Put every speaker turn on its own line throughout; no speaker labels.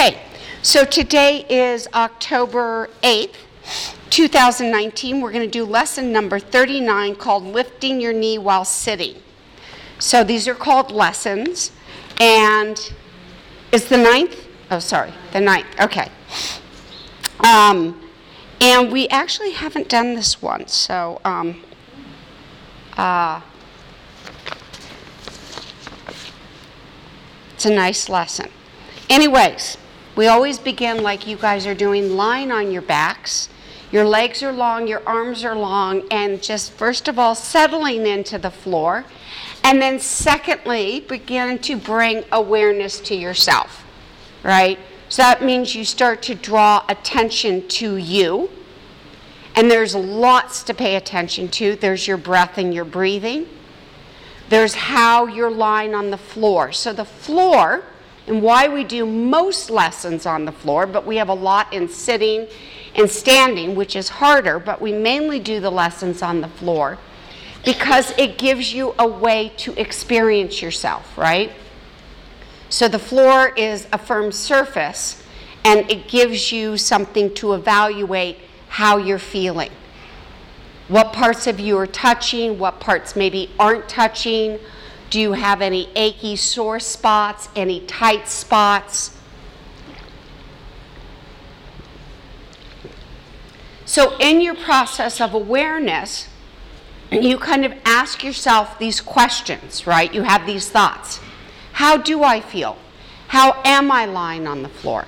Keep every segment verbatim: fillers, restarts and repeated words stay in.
Okay, so today is October eighth, two thousand nineteen. We're going to do lesson number thirty-nine called Lifting Your Knee While Sitting. So these are called lessons, and it's the ninth? Oh, sorry, the ninth. Okay. Um, and we actually haven't done this one, so um, uh, it's a nice lesson. Anyways, we always begin like you guys are doing, lying on your backs. Your legs are long, your arms are long, and just first of all, settling into the floor. And then secondly, begin to bring awareness to yourself, right? So that means you start to draw attention to you. And there's lots to pay attention to. There's your breath and your breathing. There's how you're lying on the floor. So the floor, and why we do most lessons on the floor, but we have a lot in sitting and standing, which is harder, but we mainly do the lessons on the floor because it gives you a way to experience yourself, right? So the floor is a firm surface, and it gives you something to evaluate how you're feeling. What parts of you are touching, what parts maybe aren't touching. Do you have any achy, sore spots, any tight spots? So in your process of awareness, you kind of ask yourself these questions, right? You have these thoughts. How do I feel? How am I lying on the floor?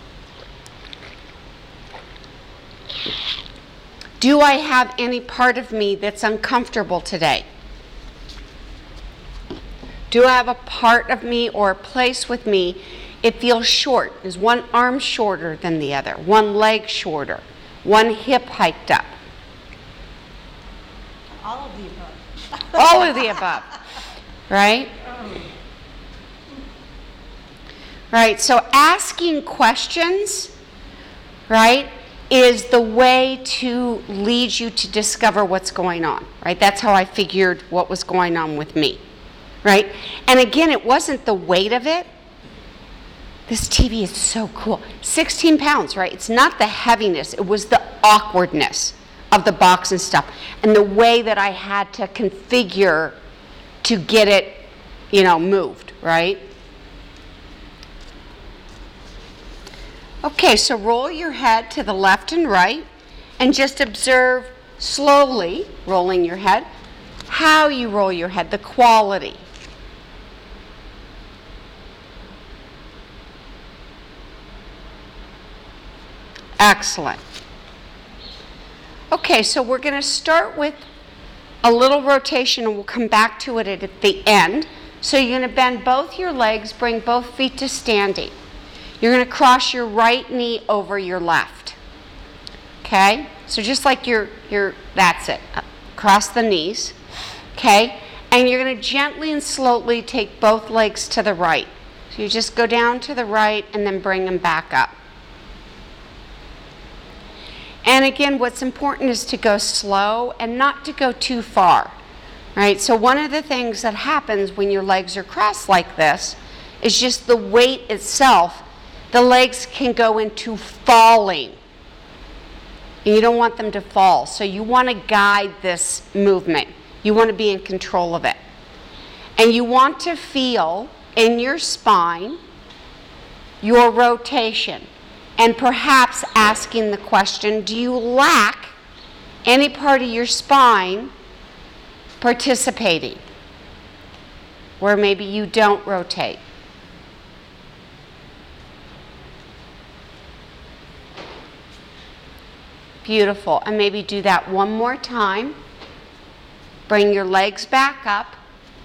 Do I have any part of me that's uncomfortable today? Do I have a part of me or a place with me, it feels short? Is one arm shorter than the other? One leg shorter? One hip hiked up?
All of the above.
All of the above, right? Right, so asking questions, right, is the way to lead you to discover what's going on, right? That's how I figured what was going on with me, right? And again, it wasn't the weight of it. This T V is so cool. sixteen pounds, right? It's not the heaviness. It was the awkwardness of the box and stuff and the way that I had to configure to get it, you know, moved, right? Okay, so roll your head to the left and right and just observe slowly, rolling your head, how you roll your head, the quality. Excellent. Okay, so we're going to start with a little rotation and we'll come back to it at the end. So you're going to bend both your legs, bring both feet to standing. You're going to cross your right knee over your left. Okay? So just like your, your that's it. Cross the knees. Okay? And you're going to gently and slowly take both legs to the right. So you just go down to the right and then bring them back up. And again, what's important is to go slow and not to go too far. Right? So one of the things that happens when your legs are crossed like this is just the weight itself. The legs can go into falling. And you don't want them to fall. So you want to guide this movement. You want to be in control of it. And you want to feel in your spine your rotation. And perhaps asking the question, do you lack any part of your spine participating? Where maybe you don't rotate. Beautiful. And maybe do that one more time. Bring your legs back up.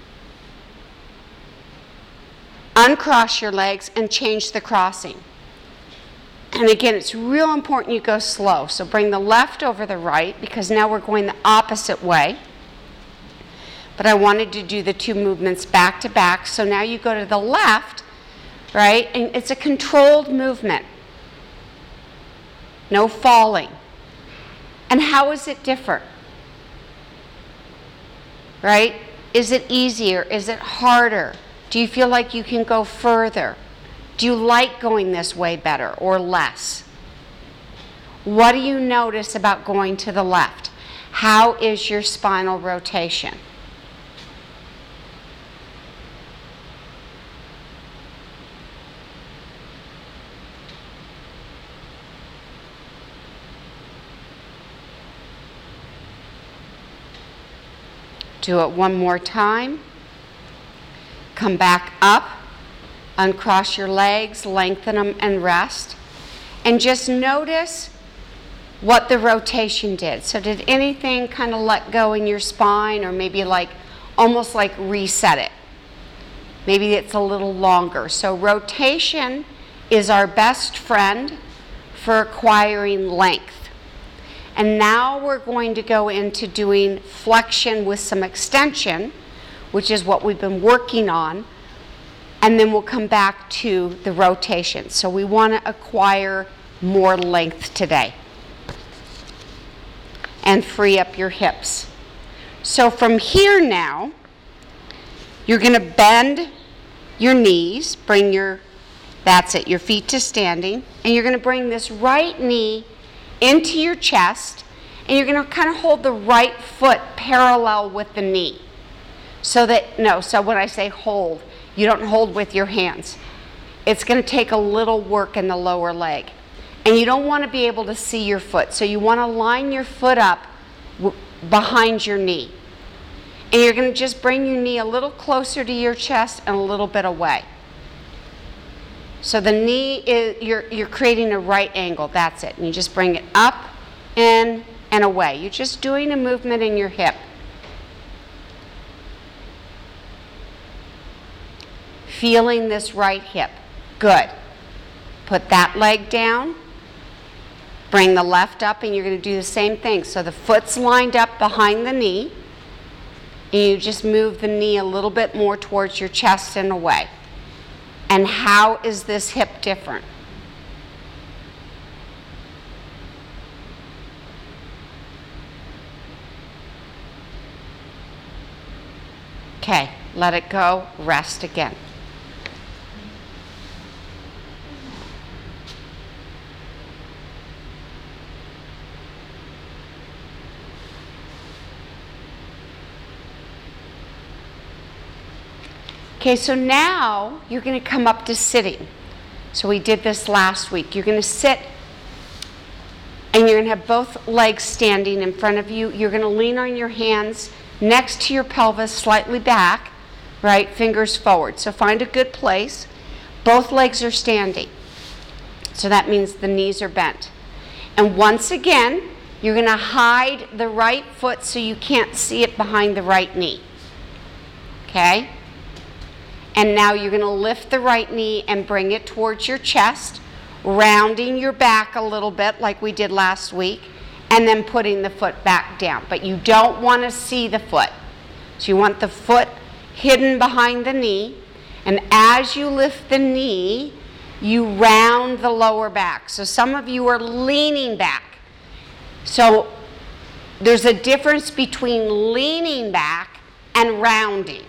Uncross your legs and change the crossing. And again, it's real important you go slow. So bring the left over the right because now we're going the opposite way. But I wanted to do the two movements back to back. So now you go to the left, right? And it's a controlled movement. No falling. And how is it different? Right? Is it easier? Is it harder? Do you feel like you can go further? Do you like going this way better or less? What do you notice about going to the left? How is your spinal rotation? Do it one more time. Come back up. Uncross your legs, lengthen them, and rest. And just notice what the rotation did. So did anything kind of let go in your spine, or maybe like almost like reset it? Maybe it's a little longer. So rotation is our best friend for acquiring length. And now we're going to go into doing flexion with some extension, which is what we've been working on. And then we'll come back to the rotation. So we want to acquire more length today. And free up your hips. So from here now, you're going to bend your knees, bring your, that's it, your feet to standing, and you're going to bring this right knee into your chest, and you're going to kind of hold the right foot parallel with the knee. So that, no, so when I say hold, you don't hold with your hands. It's going to take a little work in the lower leg. And you don't want to be able to see your foot. So you want to line your foot up w- behind your knee. And you're going to just bring your knee a little closer to your chest and a little bit away. So the knee is, you're, you're creating a right angle. That's it. And you just bring it up, in, and away. You're just doing a movement in your hip. Feeling this right hip. Good. Put that leg down. Bring the left up, and you're going to do the same thing. So the foot's lined up behind the knee, and you just move the knee a little bit more towards your chest and away. And how is this hip different? Okay, let it go. Rest again. Okay, so now you're going to come up to sitting. So we did this last week. You're going to sit, and you're going to have both legs standing in front of you. You're going to lean on your hands next to your pelvis, slightly back, right? Fingers forward. So find a good place. Both legs are standing. So that means the knees are bent. And once again, you're going to hide the right foot so you can't see it behind the right knee. Okay? And now you're going to lift the right knee and bring it towards your chest, rounding your back a little bit like we did last week, and then putting the foot back down. But you don't want to see the foot. So you want the foot hidden behind the knee, and as you lift the knee, you round the lower back. So some of you are leaning back. So there's a difference between leaning back and rounding.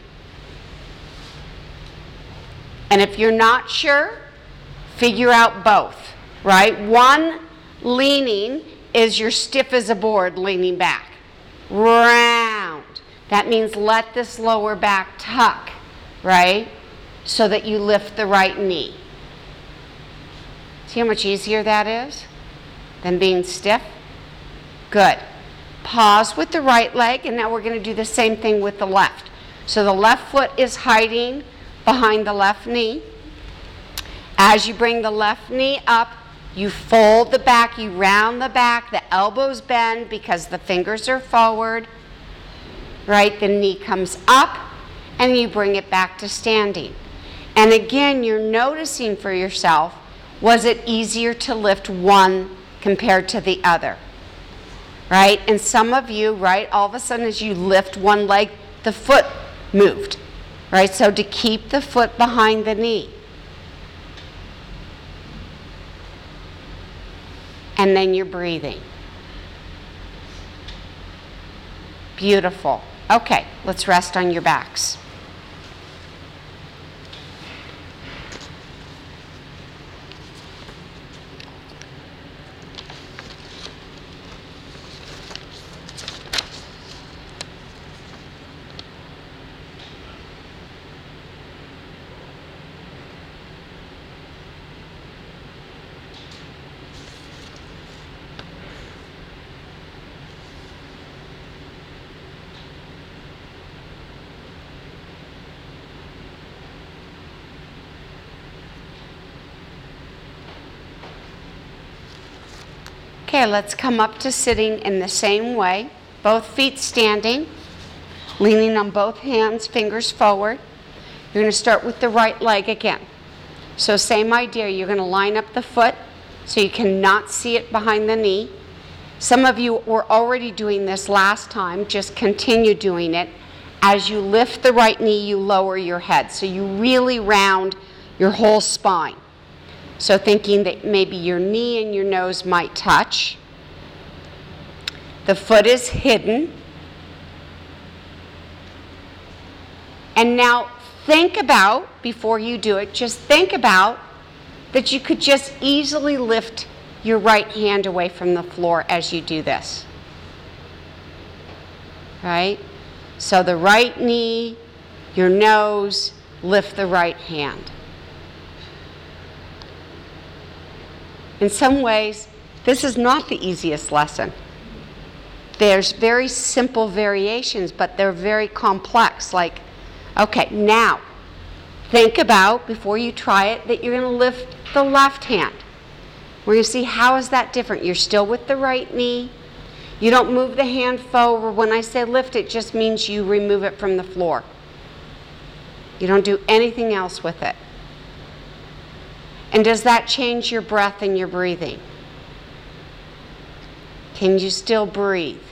And if you're not sure, figure out both, right? One, leaning, is you're stiff as a board leaning back. Round. That means let this lower back tuck, right? So that you lift the right knee. See how much easier that is than being stiff? Good. Pause with the right leg, and now we're going to do the same thing with the left. So the left foot is hiding behind the left knee. As you bring the left knee up, you fold the back, you round the back, the elbows bend because the fingers are forward, right? The knee comes up, and you bring it back to standing. And again, you're noticing for yourself, was it easier to lift one compared to the other? Right? And some of you, right, all of a sudden as you lift one leg, the foot moved. Right, so to keep the foot behind the knee. And then you're breathing. Beautiful. Okay, let's rest on your backs. Okay, let's come up to sitting in the same way. Both feet standing, leaning on both hands, fingers forward. You're going to start with the right leg again. So same idea, you're going to line up the foot so you cannot see it behind the knee. Some of you were already doing this last time, just continue doing it. As you lift the right knee, you lower your head. So you really round your whole spine. So thinking that maybe your knee and your nose might touch. The foot is hidden. And now think about, before you do it, just think about that you could just easily lift your right hand away from the floor as you do this. Right? So the right knee, your nose, lift the right hand. In some ways, this is not the easiest lesson. There's very simple variations, but they're very complex. Like, okay, now, think about, before you try it, that you're going to lift the left hand. We're going to see how is that different. You're still with the right knee. You don't move the hand forward. When I say lift, it just means you remove it from the floor. You don't do anything else with it. And does that change your breath and your breathing? Can you still breathe?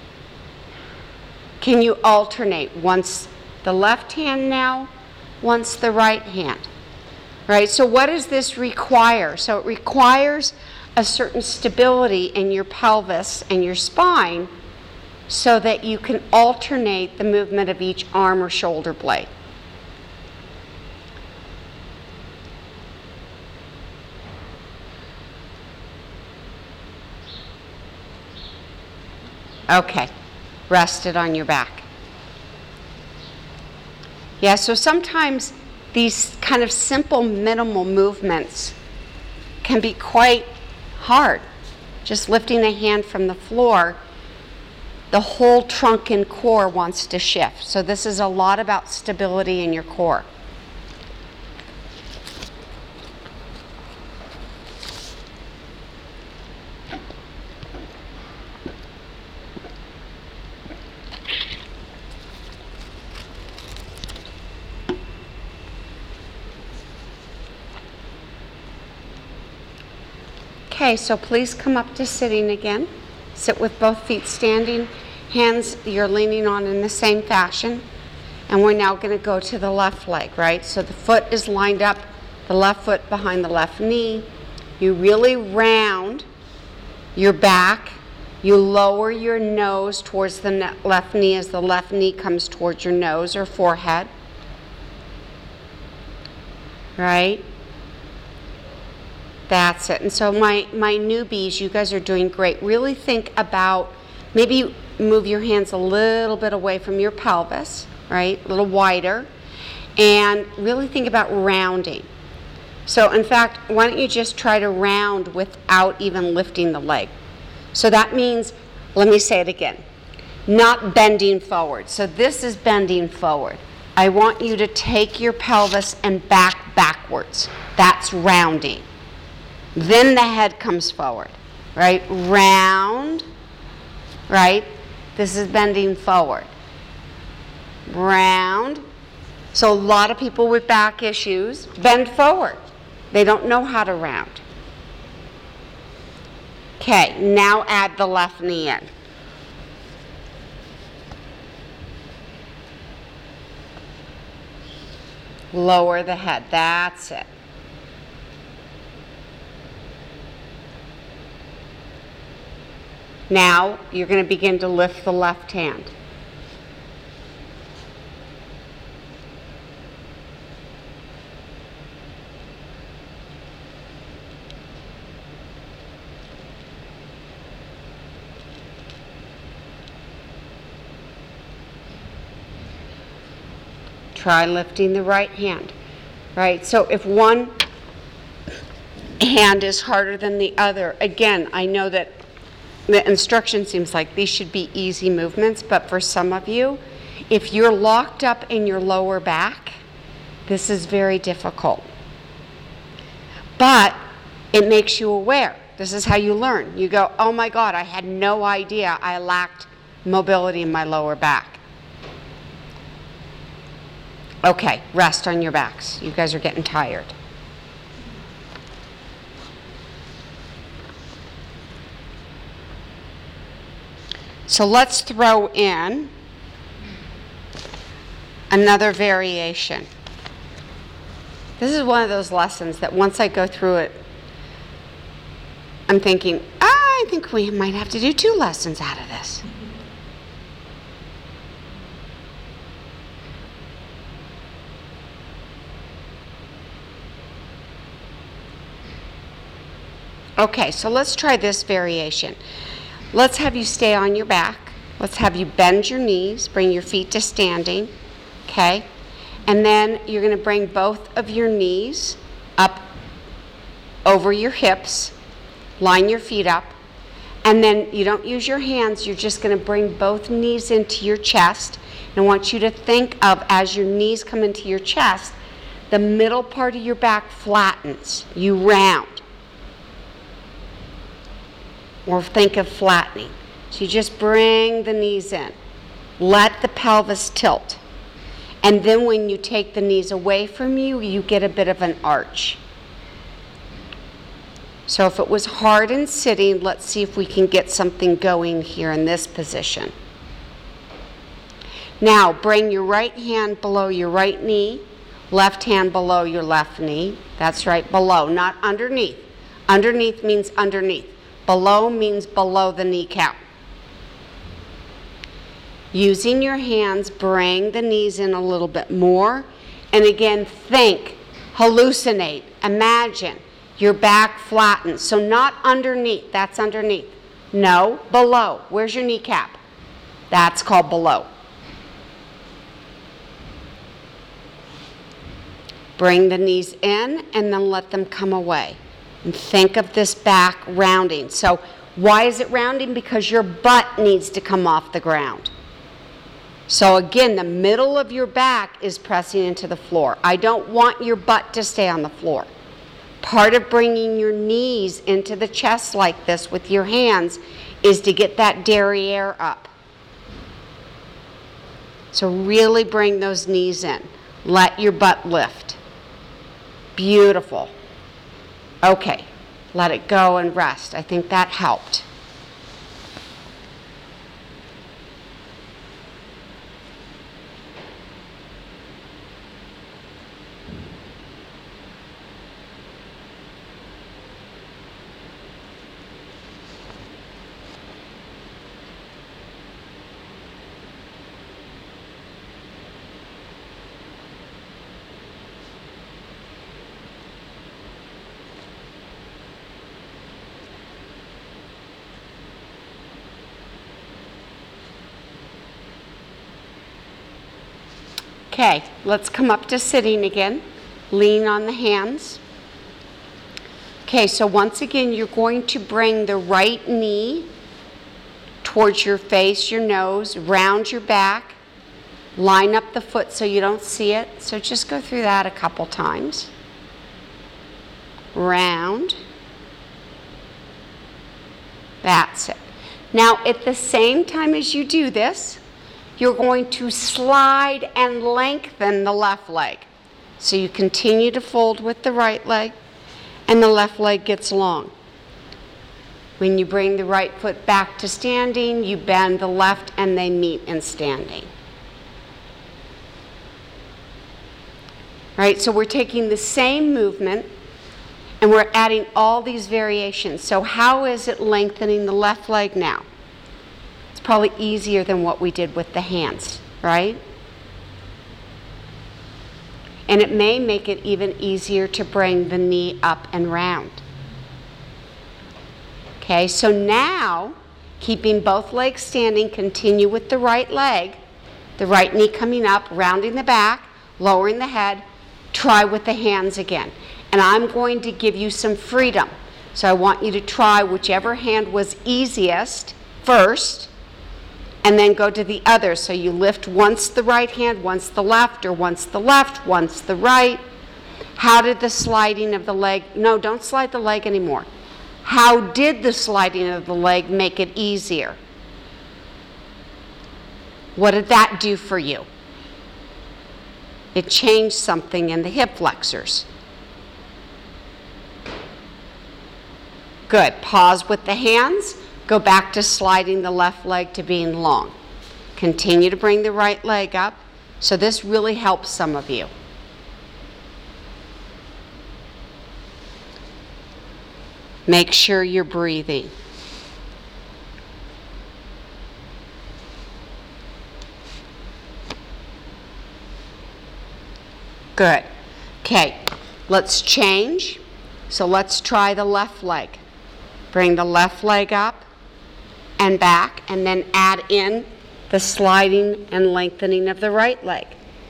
Can you alternate once the left hand now, once the right hand? Right? So what does this require? So it requires a certain stability in your pelvis and your spine so that you can alternate the movement of each arm or shoulder blade. Okay, rest it on your back. Yeah, so sometimes these kind of simple minimal movements can be quite hard. Just lifting a hand from the floor, the whole trunk and core wants to shift. So this is a lot about stability in your core. Okay, so please come up to sitting again. Sit with both feet standing, hands you're leaning on in the same fashion. And we're now going to go to the left leg, right? So the foot is lined up, the left foot behind the left knee. You really round your back. You lower your nose towards the ne- left knee as the left knee comes towards your nose or forehead. Right? That's it. And so my, my newbies, you guys are doing great. Really think about, maybe move your hands a little bit away from your pelvis, right? A little wider. And really think about rounding. So in fact, why don't you just try to round without even lifting the leg? So that means, let me say it again, not bending forward. So this is bending forward. I want you to take your pelvis and back backwards. That's rounding. Then the head comes forward, right? Round, right? This is bending forward. Round. So a lot of people with back issues bend forward. They don't know how to round. Okay, now add the left knee in. Lower the head. That's it. Now, you're going to begin to lift the left hand. Try lifting the right hand, right? So if one hand is harder than the other, again, I know that the instruction seems like these should be easy movements, but for some of you, if you're locked up in your lower back, this is very difficult. But it makes you aware. This is how you learn. You go, oh my God, I had no idea I lacked mobility in my lower back. Okay, rest on your backs. You guys are getting tired. So let's throw in another variation. This is one of those lessons that once I go through it, I'm thinking, ah, I think we might have to do two lessons out of this. Okay, so let's try this variation. Let's have you stay on your back. Let's have you bend your knees, bring your feet to standing, okay? And then you're going to bring both of your knees up over your hips, line your feet up, and then you don't use your hands, you're just going to bring both knees into your chest. And I want you to think of, as your knees come into your chest, the middle part of your back flattens, you round. Or think of flattening. So you just bring the knees in. Let the pelvis tilt. And then when you take the knees away from you, you get a bit of an arch. So if it was hard in sitting, let's see if we can get something going here in this position. Now, bring your right hand below your right knee, left hand below your left knee. That's right, below, not underneath. Underneath means underneath. Below means below the kneecap. Using your hands, bring the knees in a little bit more. And again, think, hallucinate, imagine your back flattens. So not underneath, that's underneath. No, below. Where's your kneecap? That's called below. Bring the knees in and then let them come away. And think of this back rounding. So why is it rounding? Because your butt needs to come off the ground. So again, the middle of your back is pressing into the floor. I don't want your butt to stay on the floor. Part of bringing your knees into the chest like this with your hands is to get that derriere up. So really bring those knees in. Let your butt lift. Beautiful. Okay, let it go and rest. I think that helped. Okay, let's come up to sitting again. Lean on the hands. Okay, so once again, you're going to bring the right knee towards your face, your nose, round your back. Line up the foot so you don't see it. So just go through that a couple times. Round. That's it. Now, at the same time as you do this, you're going to slide and lengthen the left leg. So you continue to fold with the right leg, and the left leg gets long. When you bring the right foot back to standing, you bend the left and they meet in standing. Right, so we're taking the same movement and we're adding all these variations. So how is it lengthening the left leg now? Probably easier than what we did with the hands, right? And it may make it even easier to bring the knee up and round. Okay, so now, keeping both legs standing, continue with the right leg, the right knee coming up, rounding the back, lowering the head. Try with the hands again. And I'm going to give you some freedom. So I want you to try whichever hand was easiest first, and then go to the other. So you lift once the right hand, once the left, or once the left, once the right. How did the sliding of the leg, no, don't slide the leg anymore. How did the sliding of the leg make it easier? What did that do for you? It changed something in the hip flexors. Good. Pause with the hands. Go back to sliding the left leg to being long. Continue to bring the right leg up. So this really helps some of you. Make sure you're breathing. Good. Okay, let's change. So let's try the left leg. Bring the left leg up and back, and then add in the sliding and lengthening of the right leg.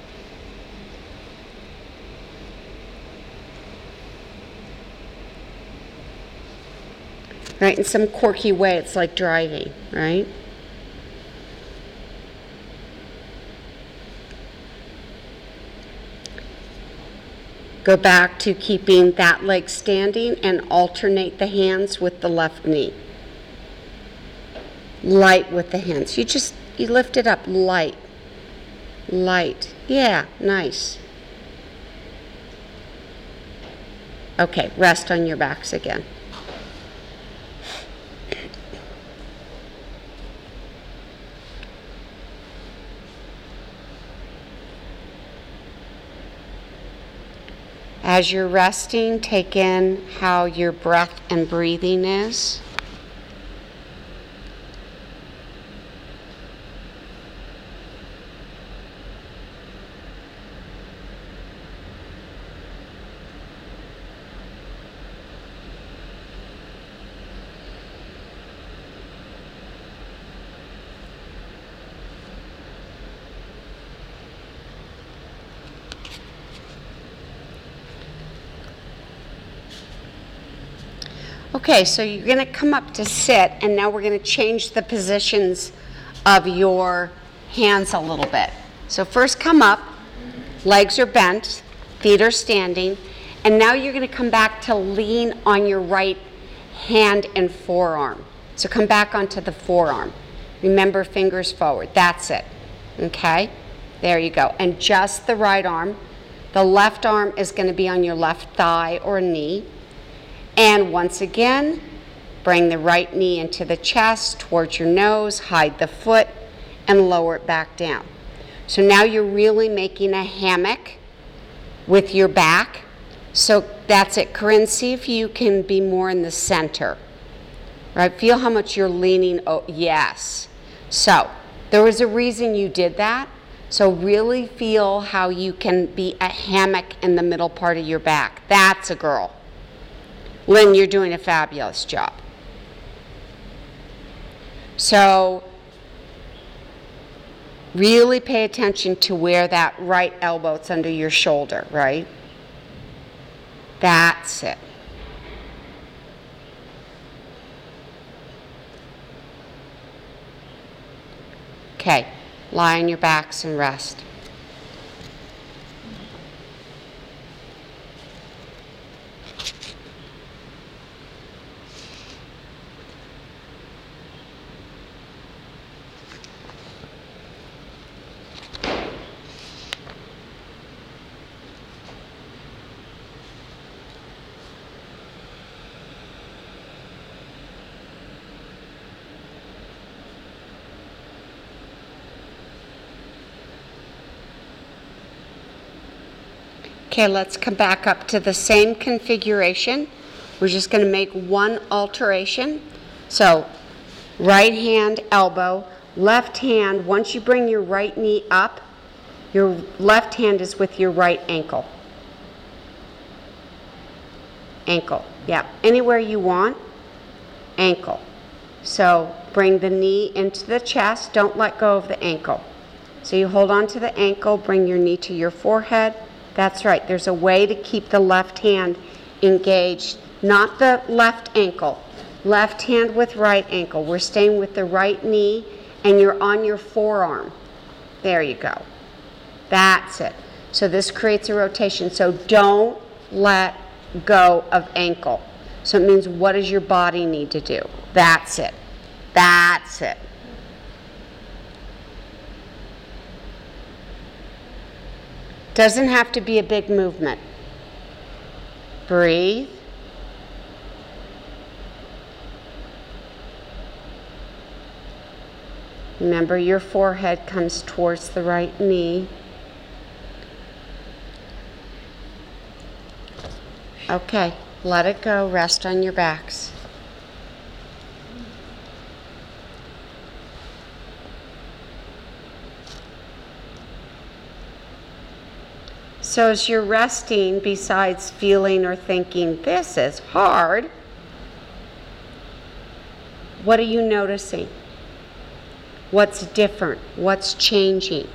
Right, in some quirky way, it's like driving, right? Go back to keeping that leg standing and alternate the hands with the left knee. Light with the hands. You just, you lift it up, light. Light. Yeah, nice. Okay, rest on your backs again. As you're resting, take in how your breath and breathing is. Okay, so you're going to come up to sit, and now we're going to change the positions of your hands a little bit. So first come up, legs are bent, feet are standing, and now you're going to come back to lean on your right hand and forearm. So come back onto the forearm. Remember, fingers forward. That's it. Okay? There you go. And just the right arm. The left arm is going to be on your left thigh or knee. And once again, bring the right knee into the chest, towards your nose, hide the foot, and lower it back down. So now you're really making a hammock with your back. So that's it. Corinne, see if you can be more in the center. Right? Feel how much you're leaning. Oh, yes. So there was a reason you did that. So really feel how you can be a hammock in the middle part of your back. That's a girl. Lynn, you're doing a fabulous job. So really pay attention to where that right elbow's under your shoulder, right? That's it. Okay, lie on your backs and rest. Okay, let's come back up to the same configuration. We're just going to make one alteration. So, right hand, elbow, left hand, once you bring your right knee up, your left hand is with your right ankle. Ankle, yeah, anywhere you want, ankle. So, bring the knee into the chest, don't let go of the ankle. So you hold on to the ankle, bring your knee to your forehead. That's right. There's a way to keep the left hand engaged, not the left ankle. Left hand with right ankle. We're staying with the right knee, and you're on your forearm. There you go. That's it. So this creates a rotation. So don't let go of ankle. So it means, what does your body need to do? That's it. That's it. Doesn't have to be a big movement. Breathe. Remember, your forehead comes towards the right knee. Okay, let it go. Rest on your backs. So as you're resting, besides feeling or thinking, this is hard, what are you noticing? What's different? What's changing?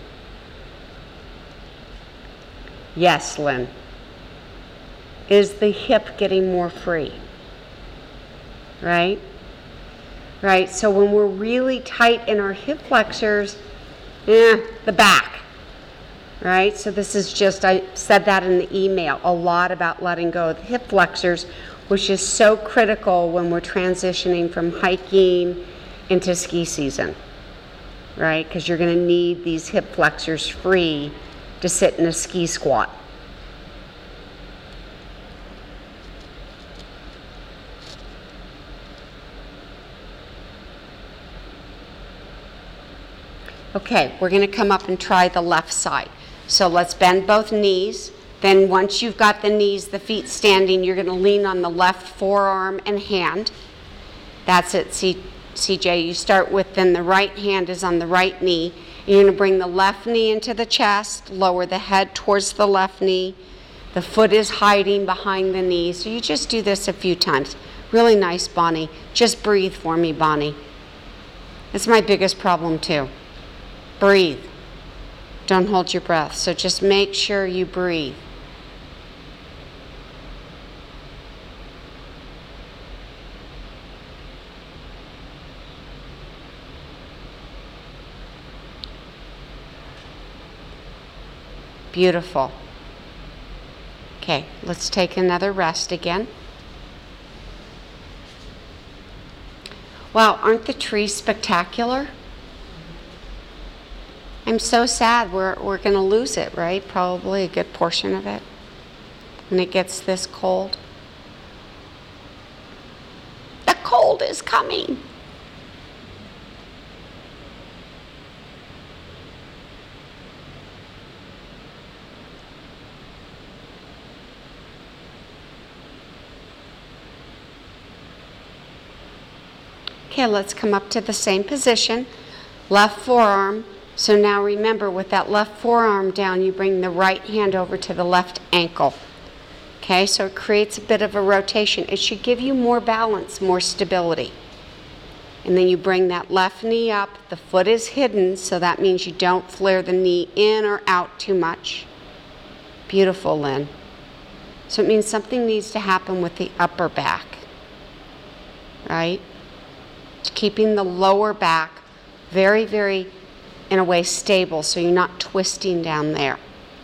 Yes, Lynn. Is the hip getting more free? Right? Right, so when we're really tight in our hip flexors, eh, the back. Right, so this is just, I said that in the email, a lot about letting go of the hip flexors, which is so critical when we're transitioning from hiking into ski season. Right, because you're going to need these hip flexors free to sit in a ski squat. Okay, we're going to come up and try the left side. So let's bend both knees. Then once you've got the knees, the feet standing, you're going to lean on the left forearm and hand. That's it, C- CJ. You start with, then the right hand is on the right knee. You're going to bring the left knee into the chest, lower the head towards the left knee. The foot is hiding behind the knee. So you just do this a few times. Really nice, Bonnie. Just breathe for me, Bonnie. That's my biggest problem, too. Breathe. Don't hold your breath. So just make sure you breathe. Beautiful. Okay, let's take another rest again. Wow, aren't the trees spectacular? I'm so sad we're we're going to lose it, right? Probably a good portion of it when it gets this cold. The cold is coming. Okay, let's come up to the same position. Left forearm. So now remember, with that left forearm down, you bring the right hand over to the left ankle. Okay, so it creates a bit of a rotation. It should give you more balance, more stability. And then you bring that left knee up. The foot is hidden, so that means you don't flare the knee in or out too much. Beautiful, Lynn. So it means something needs to happen with the upper back, right? Keeping the lower back very, very, in a way, stable, so you're not twisting down there.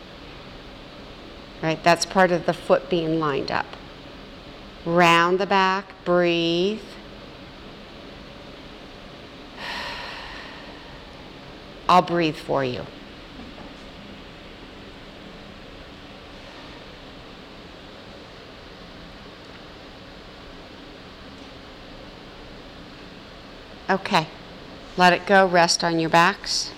Right, that's part of the foot being lined up. Round the back, breathe. I'll breathe for you. Okay, let it go, rest on your backs.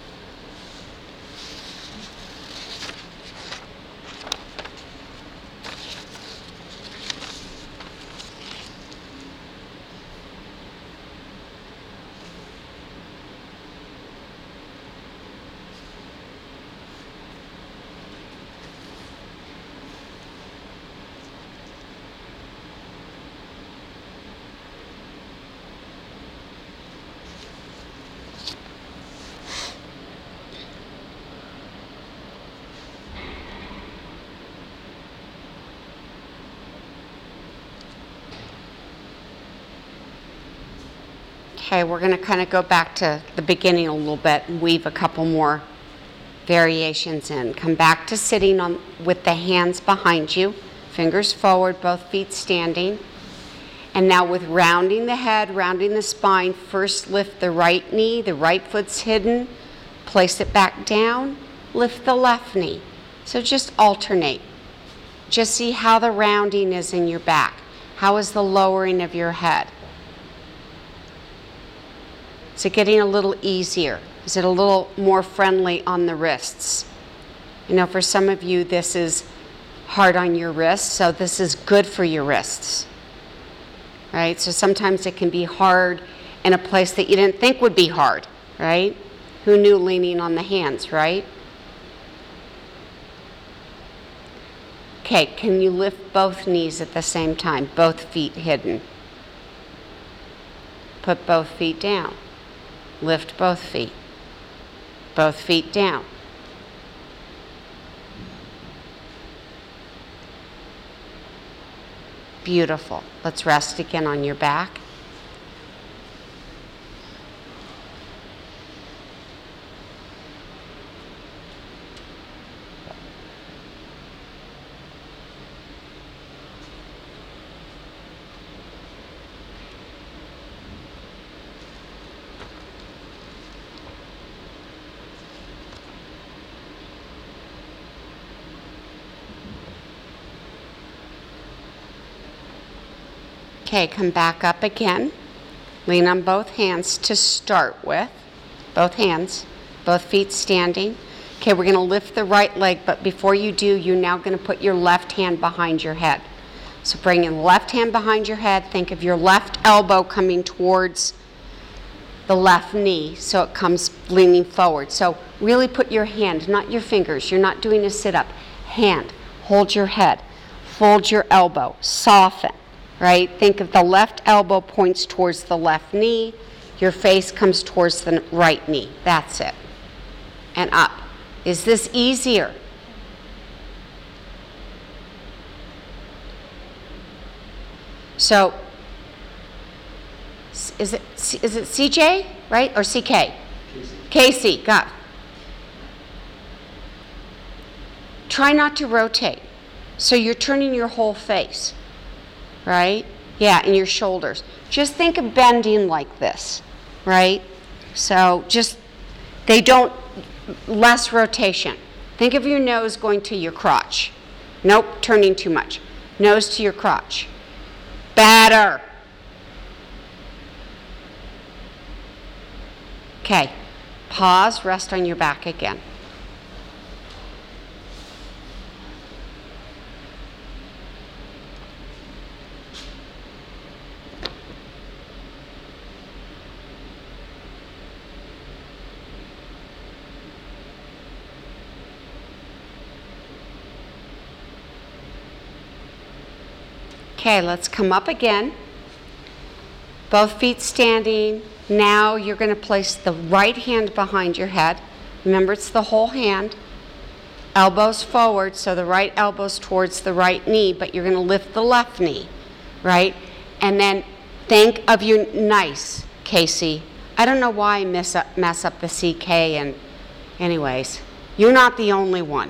Okay, we're going to kind of go back to the beginning a little bit and weave a couple more variations in. Come back to sitting on with the hands behind you, fingers forward, both feet standing. And now with rounding the head, rounding the spine, first lift the right knee, the right foot's hidden, place it back down, lift the left knee. So just alternate. Just see how the rounding is in your back. How is the lowering of your head? Is it getting a little easier? Is it a little more friendly on the wrists? You know, for some of you, this is hard on your wrists, so this is good for your wrists. Right? So sometimes it can be hard in a place that you didn't think would be hard, right? Who knew leaning on the hands, right? Okay, can you lift both knees at the same time, both feet hidden? Put both feet down. Lift both feet. Both feet down. Beautiful. Let's rest again on your back. Okay, come back up again. Lean on both hands to start with. Both hands, both feet standing. Okay, we're going to lift the right leg, but before you do, you're now going to put your left hand behind your head. So bring your left hand behind your head. Think of your left elbow coming towards the left knee, so it comes leaning forward. So really put your hand, not your fingers. You're not doing a sit-up. Hand. Hold your head. Fold your elbow. Soften. Right? Think of the left elbow points towards the left knee. Your face comes towards the right knee. That's it. And up. Is this easier? So, is it is it C J, right? Or C K? Casey. Casey, got. Try not to rotate. So you're turning your whole face. Right? Yeah, and your shoulders. Just think of bending like this, right? So just, they don't, less rotation. Think of your nose going to your crotch. Nope, turning too much. Nose to your crotch. Better. Okay, pause, rest on your back again. Okay, let's come up again. Both feet standing. Now you're going to place the right hand behind your head. Remember, it's the whole hand. Elbows forward, so the right elbow's towards the right knee, but you're going to lift the left knee, right? And then think of your, nice, Casey. I don't know why I mess up, mess up the C K, and anyways, you're not the only one.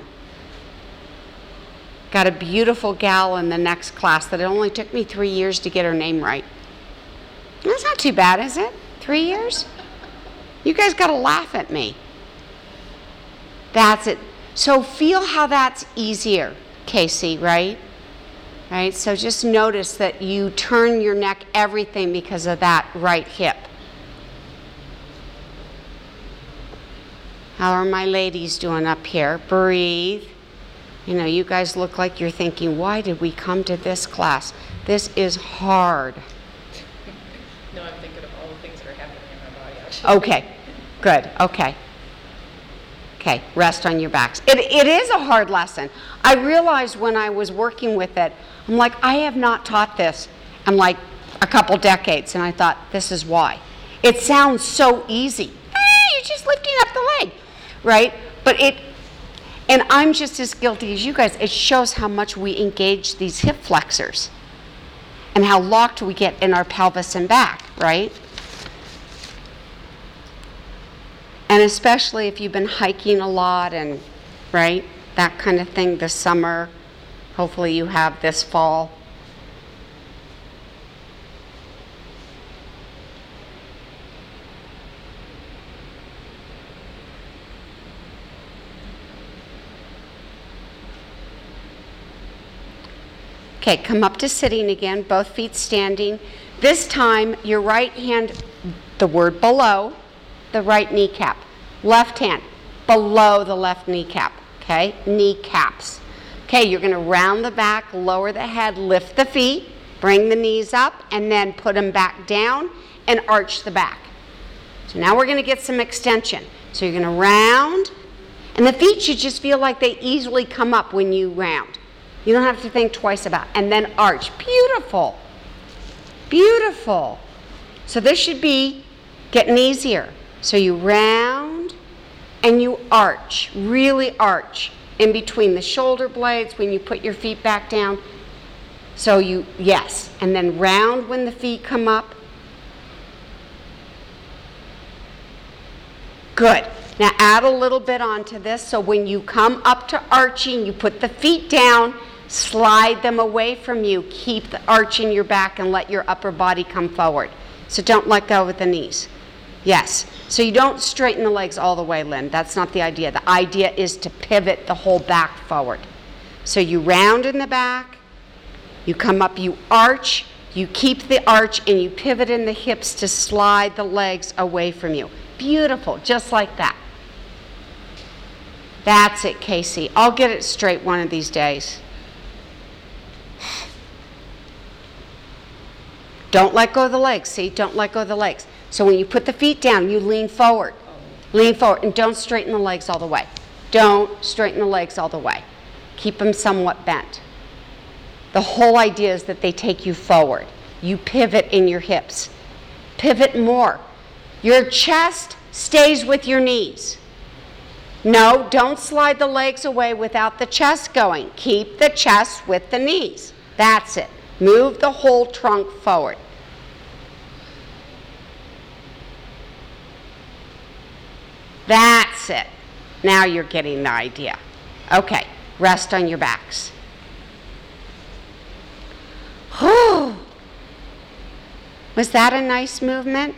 Got a beautiful gal in the next class that it only took me three years to get her name right. That's not too bad, is it? Three years? You guys got to laugh at me. That's it. So feel how that's easier, Casey, right? Right? So just notice that you turn your neck, everything, because of that right hip. How are my ladies doing up here? Breathe. You know, you guys look like you're thinking, why did we come to this class? This is hard.
No, I'm thinking of all the things that are happening in my body, actually.
Okay, good, okay. Okay, rest on your backs. It, it is a hard lesson. I realized when I was working with it, I'm like, I have not taught this in like a couple decades, and I thought, this is why. It sounds so easy. Eh, you're just lifting up the leg, right? But it, and I'm just as guilty as you guys. It shows how much we engage these hip flexors and how locked we get in our pelvis and back, right? And especially if you've been hiking a lot and, right, that kind of thing this summer. Hopefully you have this fall. Okay, come up to sitting again, both feet standing. This time, your right hand, the word below, the right kneecap. Left hand, below the left kneecap, okay? Kneecaps. Okay, you're going to round the back, lower the head, lift the feet, bring the knees up, and then put them back down and arch the back. So now we're going to get some extension. So you're going to round, and the feet should just feel like they easily come up when you round. You don't have to think twice about it. And then arch. Beautiful. Beautiful. So this should be getting easier. So you round and you arch. Really arch in between the shoulder blades when you put your feet back down. So you, yes. And then round when the feet come up. Good. Now add a little bit onto this. So when you come up to arching, you put the feet down. Slide them away from you. Keep the arch in your back and let your upper body come forward. So don't let go with the knees. Yes. So you don't straighten the legs all the way, Lynn. That's not the idea. The idea is to pivot the whole back forward. So you round in the back. You come up, you arch. You keep the arch and you pivot in the hips to slide the legs away from you. Beautiful. Just like that. That's it, Casey. I'll get it straight one of these days. Don't let go of the legs, see? Don't let go of the legs. So when you put the feet down, you lean forward. Lean forward, and don't straighten the legs all the way. Don't straighten the legs all the way. Keep them somewhat bent. The whole idea is that they take you forward. You pivot in your hips. Pivot more. Your chest stays with your knees. No, don't slide the legs away without the chest going. Keep the chest with the knees. That's it. Move the whole trunk forward. That's it. Now you're getting the idea. Okay, rest on your backs. Whew. Was that a nice movement?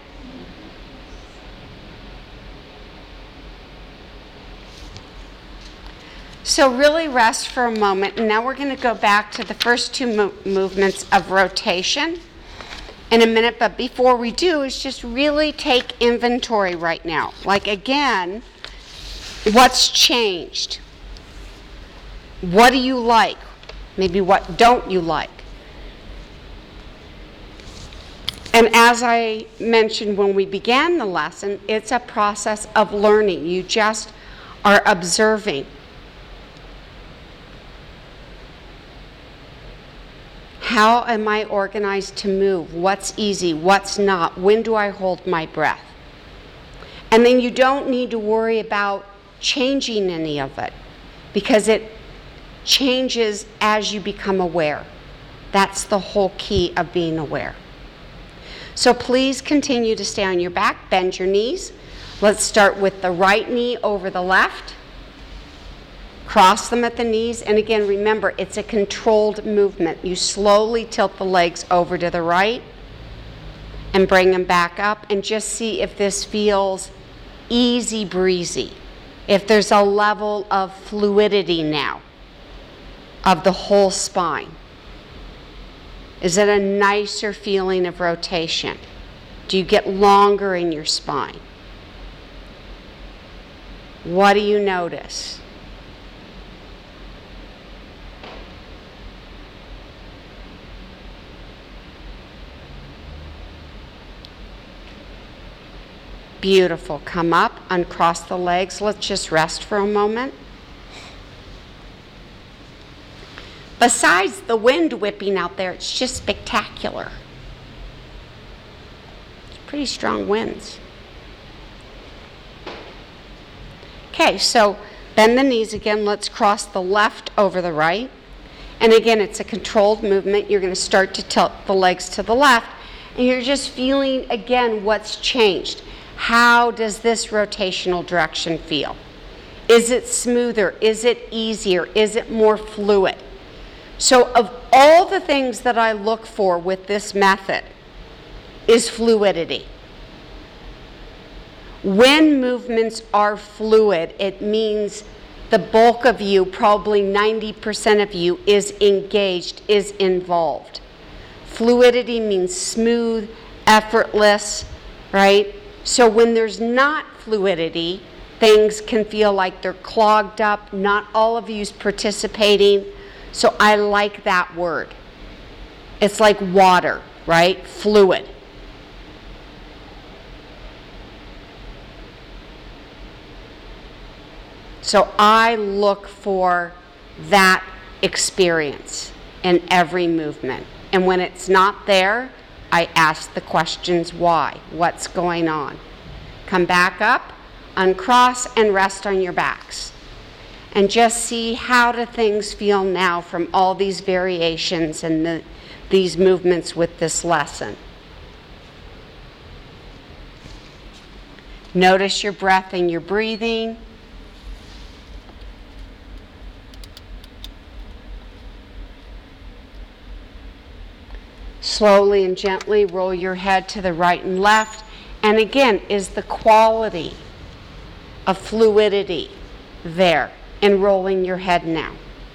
So really rest for a moment, and now we're going to go back to the first two mo- movements of rotation in a minute, but before we do is just really take inventory right now. Like again, what's changed? What do you like? Maybe what don't you like? And as I mentioned when we began the lesson, it's a process of learning. You just are observing. How am I organized to move? What's easy? What's not? When do I hold my breath? And then you don't need to worry about changing any of it because it changes as you become aware. That's the whole key of being aware. So please continue to stay on your back, bend your knees. Let's start with the right knee over the left. Cross them at the knees, and again, remember, it's a controlled movement. You slowly tilt the legs over to the right and bring them back up, and just see if this feels easy breezy, if there's a level of fluidity now of the whole spine. Is it a nicer feeling of rotation? Do you get longer in your spine? What do you notice? Beautiful. Come up, uncross the legs. Let's just rest for a moment. Besides the wind whipping out there, it's just spectacular. It's pretty strong winds. Okay, so bend the knees again. Let's cross the left over the right. And again, it's a controlled movement. You're going to start to tilt the legs to the left. And you're just feeling, again, what's changed. How does this rotational direction feel? Is it smoother? Is it easier? Is it more fluid? So of all the things that I look for with this method is fluidity. When movements are fluid, it means the bulk of you, probably ninety percent of you, is engaged, is involved. Fluidity means smooth, effortless, right? So when there's not fluidity, things can feel like they're clogged up. Not all of you's participating. So I like that word. It's like water, right? Fluid. So I look for that experience in every movement. And when it's not there, I ask the questions why, what's going on. Come back up, uncross, and rest on your backs. And just see how do things feel now from all these variations and the, these movements with this lesson. Notice your breath and your breathing. Slowly and gently roll your head to the right and left. And again, is the quality of fluidity there in rolling your head now?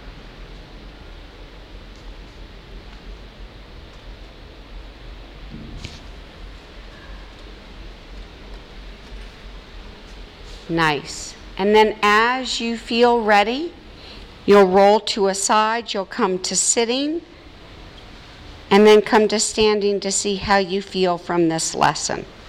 Nice. And then as you feel ready, you'll roll to a side, you'll come to sitting, and then come to standing to see how you feel from this lesson.